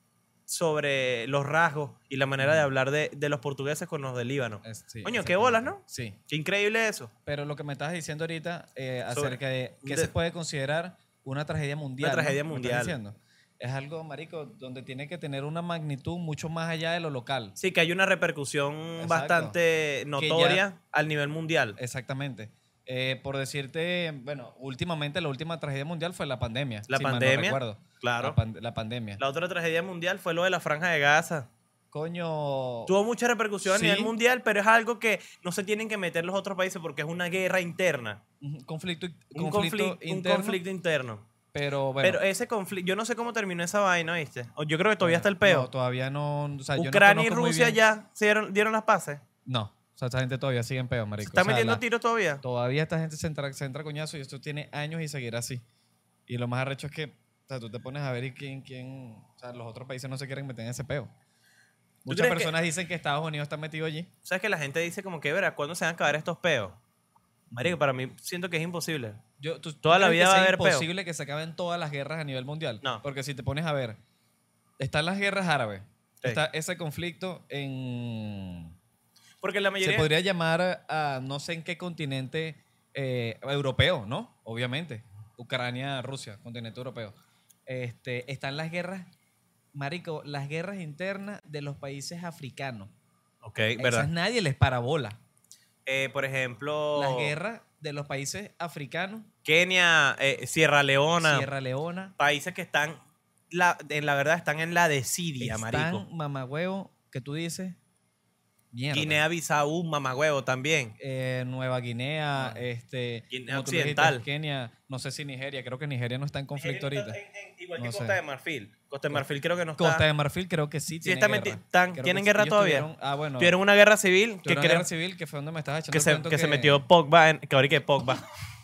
sobre los rasgos y la manera de hablar de, de los portugueses con los del Líbano. Es- sí, Coño, qué exactamente. bolas, ¿no? Sí. Qué increíble eso. Pero lo que me estabas diciendo ahorita eh, Sobre- acerca de qué de- se puede considerar una tragedia mundial. Una tragedia ¿no? ¿Me mundial. estás diciendo? Es algo, marico, donde tiene que tener una magnitud mucho más allá de lo local. Sí, que hay una repercusión Exacto. bastante notoria al nivel mundial. Exactamente. Eh, por decirte, bueno, últimamente la última tragedia mundial fue la pandemia. La si mal no pandemia, recuerdo. claro. La, pan- la pandemia. La otra tragedia mundial fue lo de la Franja de Gaza. Coño. Tuvo mucha repercusión Sí. a nivel mundial, pero es algo que no se tienen que meter los otros países porque es una guerra interna. Un conflicto, Un conflicto conflicto, un interno. conflicto interno. Pero bueno. Pero ese conflicto, yo no sé cómo terminó esa vaina, ¿viste? O yo creo que todavía está el No, peo. todavía no. O sea, yo no Ucrania y conozco muy Rusia bien. ya se dieron, dieron las paces. No. O sea, esta gente todavía sigue en peo, ¿Se marico. están O sea, metiendo la- tiros todavía? Todavía esta gente se entra, se entra coñazo y esto tiene años y seguirá así. Y lo más arrecho es que, o sea, tú te pones a ver y quién, quién, o sea, los otros países no se quieren meter en ese peo. Muchas crees que- personas dicen que Estados Unidos está metido allí. ¿Sabes que la gente dice como que, verá, ¿cuándo se van a acabar estos peos? Marico, para mí siento que es imposible. Yo, ¿tú- tú Toda la crees vida que va a sea haber peo? imposible que se acaben todas las guerras a nivel mundial. No. Porque si te pones a ver, están las guerras árabes, Sí. está ese conflicto en... Porque la Se mayoría... podría llamar a no sé en qué continente eh, europeo, ¿no? Obviamente. Ucrania, Rusia, continente europeo. Este, están las guerras, marico, las guerras internas de los países africanos. Ok, Esas ¿verdad? nadie les para bola. Eh, por ejemplo... Las guerras de los países africanos, Kenia, eh, Sierra Leona, Sierra Leona, países que están, la, en la verdad, están en la desidia, marico. están mamagüevo que tú dices, mierda. Guinea-Bissau, mamagüevo también. Eh, Nueva Guinea, Ah. este, Guinea como tú dijiste, Occidental. Kenia, no sé si Nigeria, creo que Nigeria no está en conflicto ahorita. igual No que sé. Costa de Marfil. Costa de Marfil creo que no está. Costa de Marfil creo que sí Sí, tiene está guerra. meti- están- Creo ¿tienen que guerra ellos todavía? tuvieron- ah, bueno. Tuvieron una guerra civil que tuvieron una creo guerra civil que fue donde me estabas echando que el se, cuento que se metió Pogba, en, que ahorita es Pogba.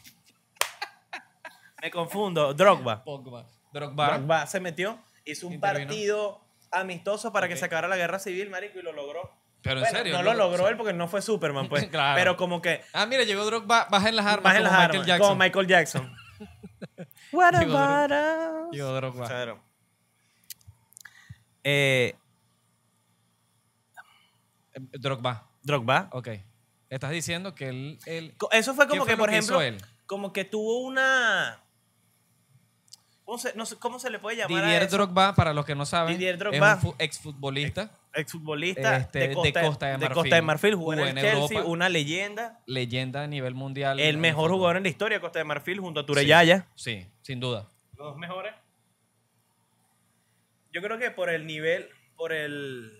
Me confundo, Drogba. Pogba. Drogba. Drogba se metió, hizo un Intervino. partido amistoso para que Ok. se acabara la guerra civil, marico, y lo logró. Pero en Bueno, serio. no yo- lo logró o sea, él porque no fue Superman, pues. Claro. Pero como que Ah, mira, llegó Drogba, baja en las armas más en como las Michael armas, Jackson. como Michael Jackson. What Llegó Drog- about us? Llegó Drogba. Claro. Eh, Eh, Drogba. Drogba. Ok. Estás diciendo que él... él Co- Eso fue como ¿Qué fue que, lo por que hizo ejemplo, él? como que tuvo una... ¿Cómo se, no sé, ¿Cómo se le puede llamar a Didier eso? Drogba, para los que no saben, Didier es Drogba. un fu- exfutbolista, Exfutbolista Este, de, de Costa, Costa de de Marfil. Costa de Marfil, jugó en Jugó el en Chelsea, Europa. una leyenda. leyenda a nivel mundial. en El el mejor fútbol. jugador en la historia de Costa de Marfil junto a Sí, Tureyaya. Sí, sin duda. Los dos mejores. Yo creo que por el nivel, por el...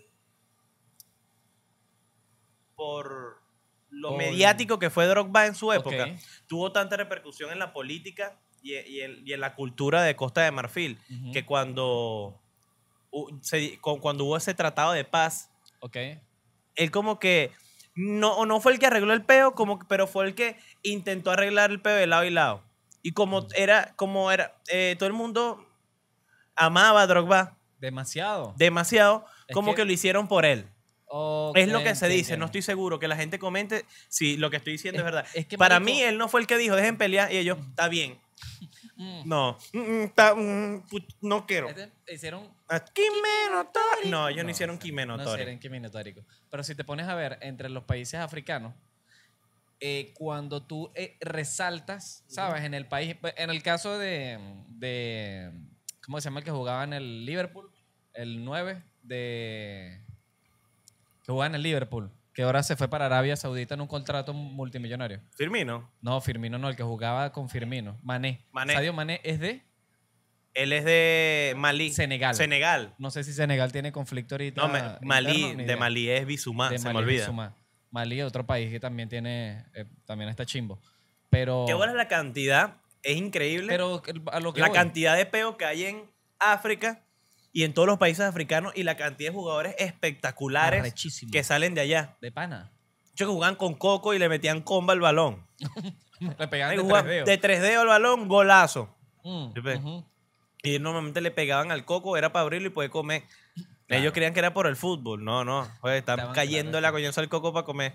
Por lo Por- mediático que fue Drogba en su época, Ok. tuvo tanta repercusión en la política y, y en, y en la cultura de Costa de Marfil, Ujú. que cuando, hu- se- cu- cuando hubo ese tratado de paz, Ok. él como que no, no fue el que arregló el peo, como, que- pero fue el que intentó arreglar el peo de lado y lado. Y como era, como era, eh, todo el mundo amaba a Drogba Demasiado. demasiado, Es como que, que- lo hicieron por él. Ok, Es lo que se entiendo, dice, entiendo. no estoy seguro, que la gente comente si lo que estoy diciendo es, Es- verdad. es que, Para marico- mí, él no fue el que dijo, dejen pelear, y ellos, está bien. Mm. No, mm, mm, está, mm, put- no quiero. Este- hicieron Aquí menos Tori. No, ellos no, hicieron o sea, Kimeno No Tori. hicieron quimenotórico. Pero si te pones a ver entre los países africanos, eh, cuando tú eh, resaltas, ¿sabes? En el país, en el caso de, de, ¿cómo se llama el que jugaba en el Liverpool? El nueve de... que jugaba en el Liverpool, que ahora se fue para Arabia Saudita en un contrato multimillonario. Firmino. No, Firmino no, el que jugaba con Firmino. Mané. Mané. Sadio Mané es de Él es de Malí. Senegal. Senegal. No sé si Senegal tiene conflicto ahorita. No, me- Malí, interno, ni de idea. Malí es Bisumá, De se Malí me olvida. Bissouma. Malí es otro país que también tiene, eh, también está chimbo. Pero, Qué buena es la cantidad, es increíble. pero a lo que la voy, cantidad de peo que hay en África y en todos los países africanos y la cantidad de jugadores espectaculares Arrechísimo. que salen de allá. de pana. Yo que jugaban con coco y le metían comba al balón. Le pegaban Ahí de jugaban tres dedos. de tres dedos al balón, golazo. Mm, ¿Sí ves? ujú. Y normalmente le pegaban al coco, era para abrirlo y poder comer. Claro. Ellos creían que era por el fútbol. No, no. Pues, están Estaban cayendo claros, la sí. coñazo al coco para comer.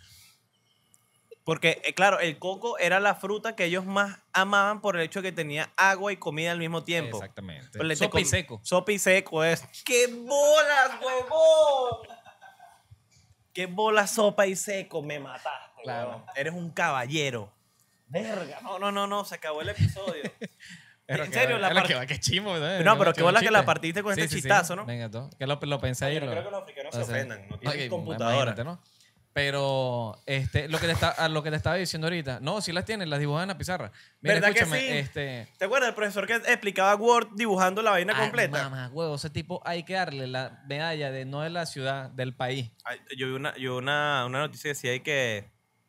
Porque, eh, claro, el coco era la fruta que ellos más amaban por el hecho de que tenía agua y comida al mismo tiempo. Exactamente. Pues le te Sopa y com- seco. Sopa y seco es. ¡Qué bolas, huevón! ¡Qué bolas, sopa y seco! Me mataste, Claro. huevón. Eres un caballero. Verga. No, no, no, no. Se acabó el episodio. Pero en que serio, va- la es lo part- que va, qué chimo, ¿eh? No, pero qué bola que la chiste. partiste con Sí, este sí, sí. chistazo, ¿no? Venga, tú. Que lo, lo pensé Yo y lo... creo que los africanos se o sea, ofendan. No tienen ok, computadora. imagínate, ¿no? Pero este, lo, que te está, a lo que te estaba diciendo ahorita, no, sí las tienen, las dibujan en la pizarra. Mira, ¿Verdad que escúchame, sí? este... ¿Te acuerdas del profesor que explicaba Word dibujando la vaina ay, completa? mamá, huevo, ese tipo hay que darle la medalla de no de la ciudad, del país. Ay, yo vi una, yo una, una noticia que decía ahí que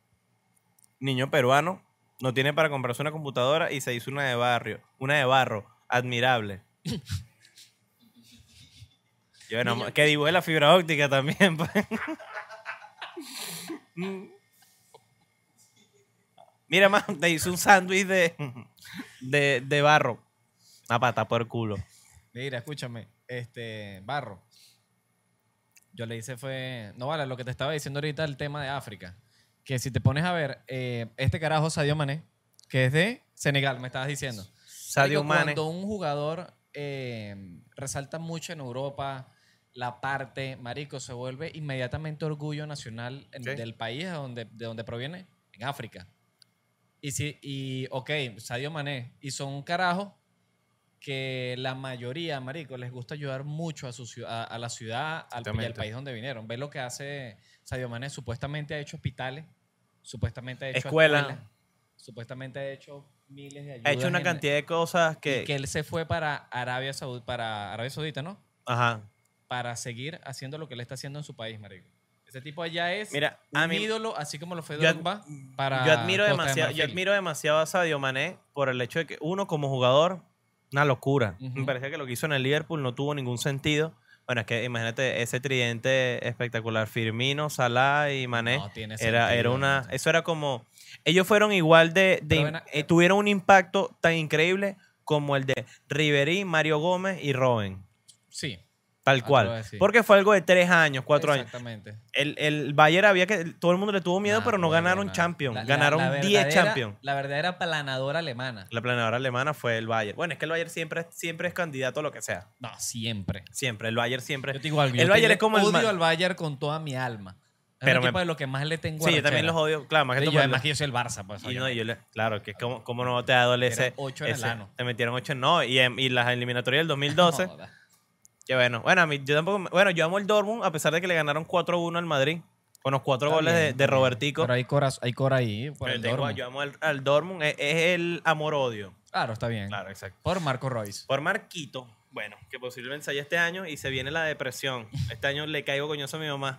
niño peruano no tiene para comprarse una computadora y se hizo una de barrio, una de barro, admirable. Yo, bueno, Niño- que dibuje la fibra óptica también. Pues. Mira, más, te hizo un sándwich de, de, de barro. Una pata por culo. Mira, escúchame, este, Barro. Yo le hice fue, no vale, lo que te estaba diciendo ahorita el tema de África. Que si te pones a ver, eh, este carajo Sadio Mané, que es de Senegal, me estabas diciendo. Sadio Marico, Mane. Cuando un jugador eh, resalta mucho en Europa, la parte, marico, se vuelve inmediatamente orgullo nacional en- Sí. del país de donde, de donde proviene, en África. Y sí, y ok, Sadio Mané hizo un carajo que la mayoría, marico, les gusta ayudar mucho a, su, ciu- a, a la ciudad al, y al Exactamente. país donde vinieron. Ve lo que hace Sadio Mané, supuestamente ha hecho hospitales, supuestamente ha hecho Escuela. escuelas, supuestamente ha hecho miles de ayudas. Ha hecho una en- cantidad de cosas que... y que él se fue para Arabia Saudita, para Arabia Saudita, ¿no? Ajá. Para seguir haciendo lo que él está haciendo en su país, marico. Ese tipo allá es Mira, un a mí- ídolo, así como lo fue Yo ad- Drogba para Yo admiro, Costa de demasiado, yo Marfil. admiro demasiado a Sadio Mané por el hecho de que uno como jugador, una locura. Ujú. Me parecía que lo que hizo en el Liverpool no tuvo ningún sentido. Bueno, es que imagínate ese tridente espectacular, Firmino, Salah y Mané. No tiene era, era sentido, una, no. eso era como, ellos fueron igual de, de- Pero ven a- eh, tuvieron un impacto tan increíble como el de Ribery, Mario Gómez y Robben. Sí. Tal Ah, te cual. lo voy a decir. Porque fue algo de tres años, cuatro años. Exactamente. El, el Bayern había que. Todo el mundo le tuvo miedo, Nah, pero no huevo, ganaron nah. Champions. La- la- Ganaron la diez verdadera- Champions. La verdadera planadora alemana. La planeadora alemana fue el Bayern. Bueno, es que el Bayern siempre, siempre es candidato a lo que sea. No, siempre. Siempre. El Bayern siempre. Yo te digo algo, yo el Bayern te- es como el. odio ma- al Bayern con toda mi alma. Pero un equipo me- de lo que más le tengo Sí, yo también los odio. Claro, más que Y todo yo, por además la- que yo soy el Barça, pues. Y no, obviamente. yo le, claro, que como, como no te adolece. Eran ocho en el ano. Te metieron ocho, no. Y, en- y las eliminatorias del dos mil doce. Joda. Que bueno, bueno, a mí, yo tampoco. Bueno, yo amo el Dortmund, a pesar de que le ganaron cuatro uno al Madrid. Con los cuatro Está goles bien, de, está de bien. Robertico. Pero hay cora, hay cora ahí por Pero el tengo- Dortmund. yo amo al, al Dortmund. Es, es el amor-odio. Claro, está bien. Claro, exacto. Por Marco Royce. Por Marquito, bueno, que posiblemente se haya este año y se viene la depresión. Este año le caigo coñoso a mi mamá.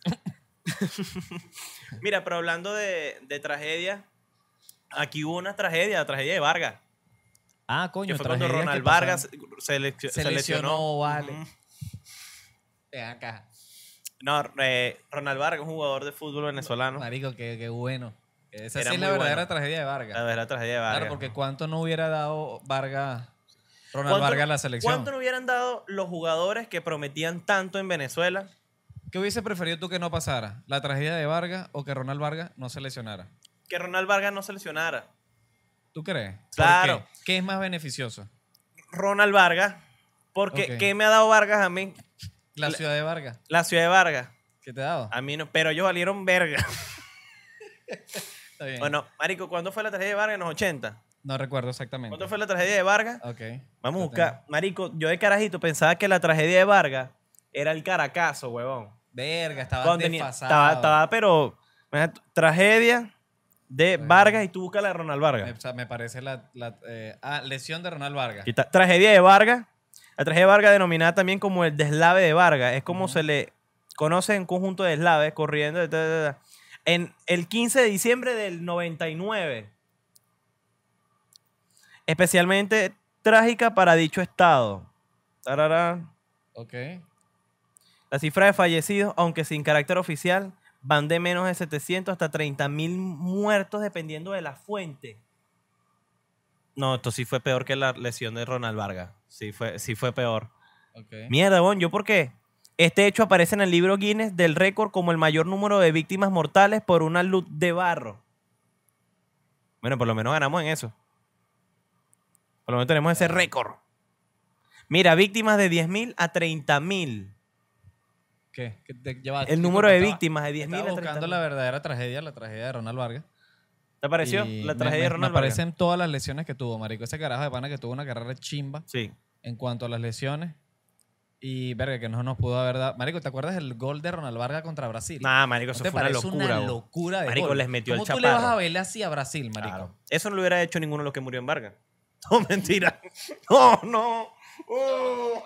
Mira, pero hablando de, de tragedia, aquí hubo una tragedia, la tragedia de Vargas. Ah, coño, Que fue cuando tragedias Ronald que pasan. Vargas se, lec- se, se lesionó. lesionó, vale. Ujú. Ven acá. No, eh, Ronald Vargas, un jugador de fútbol venezolano. Marico, qué, qué bueno. Esa Era sí es la muy verdadera bueno. tragedia de Vargas. La verdadera tragedia de Vargas. Claro, porque cuánto no hubiera dado Vargas, Ronald ¿Cuánto- Vargas a la selección. ¿Cuánto no hubieran dado los jugadores que prometían tanto en Venezuela? ¿Qué hubiese preferido tú que no pasara? ¿La tragedia de Vargas o que Ronald Vargas no se lesionara? Que Ronald Vargas no se lesionara. ¿Tú crees? ¿Por Claro. qué? ¿Qué es más beneficioso? Ronald Vargas, porque Ok. ¿qué me ha dado Vargas a mí? La Le- ciudad de Vargas. La ciudad de Vargas. ¿Qué te ha dado? A mí no, pero ellos valieron verga. Está bien. Bueno, marico, ¿cuándo fue la tragedia de Vargas? En los ochenta. No recuerdo exactamente. ¿Cuándo fue la tragedia de Vargas? Ok. Vamos a Lo buscar. Marico, yo de carajito pensaba que la tragedia de Vargas era el Caracazo, huevón. Verga, estaba Cuando tenía- desfasado. estaba, estaba, pero imagínate, tragedia de Bueno. Vargas y tú buscas la de Ronald Vargas. Me, o sea, me parece la... la, eh, ah, lesión de Ronald Vargas. Aquí está, tragedia de Vargas. La tragedia de Vargas, denominada también como el deslave de Vargas. Es como Ujú. se le conoce en conjunto de deslaves corriendo. ta, ta, ta. En el quince de diciembre del noventa y nueve. Especialmente trágica para dicho estado. Tarará. Ok. La cifra de fallecidos, aunque sin carácter oficial, van de menos de setecientos hasta treinta mil muertos dependiendo de la fuente. No, esto sí fue peor que la lesión de Ronald Vargas. Sí fue, sí fue peor. Ok. Mierda, bon, ¿yo por qué? Este hecho aparece en el libro Guinness del récord como el mayor número de víctimas mortales por una luz de barro. Bueno, por lo menos ganamos en eso. Por lo menos tenemos ese récord. Mira, víctimas de diez mil a treinta mil. ¿Qué? ¿Qué te lleva- El número de estaba- víctimas de diez mil Estaba a treinta buscando mil. la verdadera tragedia, la tragedia de Ronald Vargas. ¿Te pareció Y la me- tragedia me, de Ronald Me Vargas? aparecen todas las lesiones que tuvo, marico. Ese carajo de pana que tuvo una carrera chimba Sí. en cuanto a las lesiones. Y, verga, que no nos pudo haber dado... Marico, ¿te acuerdas del gol de Ronald Vargas contra Brasil? Nah, marico, ¿No eso te fue una parece locura. una bo. locura de Marico, gol? les metió el ¿Cómo tú le vas chaparro. a verle así a Brasil, marico? Claro. Eso no lo hubiera hecho ninguno de los que murió en Vargas. No, mentira. No, no. Oh,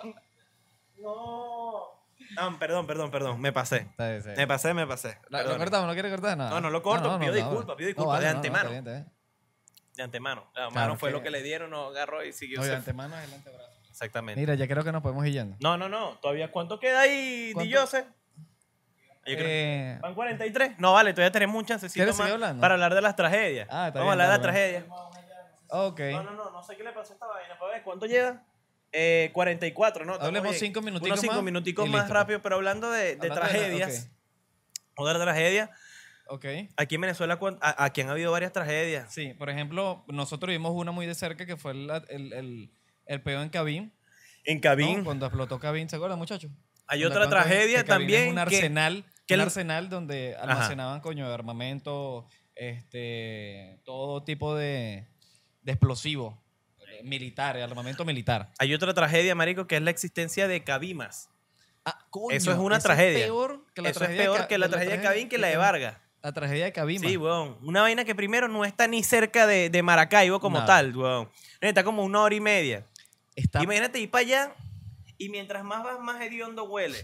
no. No, perdón, perdón, perdón. Me pasé. Está bien, está bien. Me pasé, me pasé. ¿Lo, lo Perdón. cortamos? ¿No quieres cortar nada? No, no lo corto, pido disculpas, pido disculpas de vale, antemano. está bien, está bien. De antemano. De antemano Claro, fue que- lo que le dieron, no agarró y siguió. No, de se- antemano es el antebrazo. Exactamente. Mira, ya creo que nos podemos ir yendo. No, no, no. Todavía, ¿cuánto queda ahí, ¿Cuánto? Di Jose? Yo creo- Eh, ¿Van cuarenta y tres? No, vale, todavía tenemos un chancecito ¿Quieres más seguir hablando? para hablar de las tragedias. Ah, está Vamos bien, a hablar de las dale, tragedias. ok. No, no, no, no sé qué le pasó a esta vaina. Para ver, ¿cuánto lleva? Eh, cuarenta y cuatro, ¿no? Estamos Hablemos bien. cinco minuticos Unos cinco más minuticos y más listo, rápido, pero hablando de, de Hablando de la- tragedias. Otra tragedia. Ok. Aquí en Venezuela, ¿cuán- a- aquí han habido varias tragedias. Sí, por ejemplo, nosotros vimos una muy de cerca que fue el, el, el, el peo en Cabín. En ¿no? Cabín. Cuando explotó Cabín, ¿se acuerdan, muchachos? Hay Cuando otra explotó Cabín, tragedia que Cabín también. Es un que- arsenal, que un el- arsenal donde Ajá. almacenaban, coño, de armamento, este, todo tipo de, de explosivos eh, militares, armamento militar. hay otra tragedia, marico, que es la existencia de Cabimas. Ah, coño, Eso es una eso tragedia. peor que la Eso es tragedia de peor Ca- que la tragedia de Cabín que la de Vargas. La tragedia de Cabima. Sí, weón. Una vaina que primero no está ni cerca de, de Maracaibo como Nada. tal, weón. Está como una hora y media. Está Imagínate ir para allá y mientras más vas, más hediondo huele.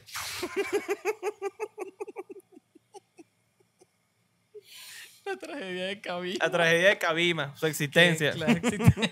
la tragedia de Cabima. La tragedia de Cabima, su existencia. Que- la existencia.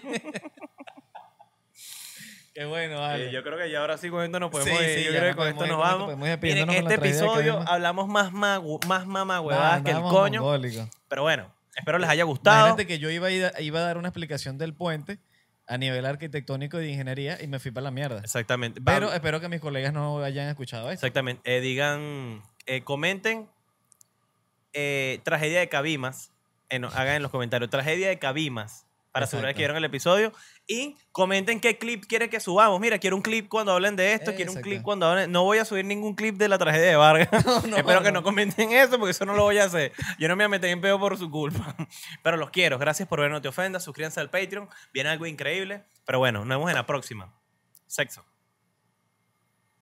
Qué bueno, vale. Eh, yo creo que ya ahora sí con esto nos podemos Sí, ir. sí, yo ya creo que nos con esto podemos ir, nos con esto vamos. podemos ir Miren, despidiéndonos con este la tragedia de episodio Cabima. hablamos más, magu- más mamá huevadas que el Andamos coño. mongólicos. Pero bueno, espero les haya gustado. Imagínate que yo iba a, ir a- iba a dar una explicación del puente a nivel arquitectónico y de ingeniería y me fui para la mierda. Exactamente. Pero Vamos. espero que mis colegas no hayan escuchado esto. Exactamente. Eh, digan, eh, comenten eh, tragedia de Cabimas. Eh, no, hagan en los comentarios. Tragedia de Cabimas. para asegurar Exacto. que vieron el episodio. Y comenten qué clip quieren que subamos. Mira, quiero un clip cuando hablen de esto, quiero un Exacto. clip cuando hablen... No voy a subir ningún clip de la tragedia de Vargas. no, Espero que no. no comenten eso porque eso no lo voy a hacer. Yo no me voy a meter en peo por su culpa. Pero los quiero. Gracias por ver No Te Ofendas. Suscríbanse al Patreon. Viene algo increíble. Pero bueno, nos vemos en la próxima. Sexo.